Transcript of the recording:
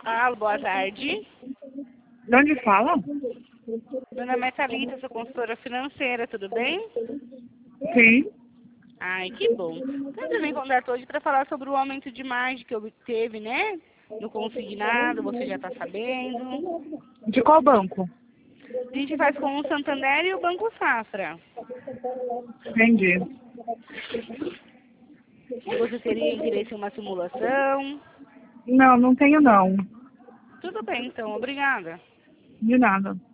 Alô, boa tarde. De onde fala? Meu nome é Thalita, sou consultora financeira, tudo bem? Sim. Ai, que bom. Então, me contato hoje para falar sobre o aumento de margem que obteve, né? No consignado, você já está sabendo. De qual banco? A gente faz com o Santander e o Banco Safra. Entendi. Você teria interesse em uma simulação? Não, não tenho não. Tudo bem, então. Obrigada. De nada.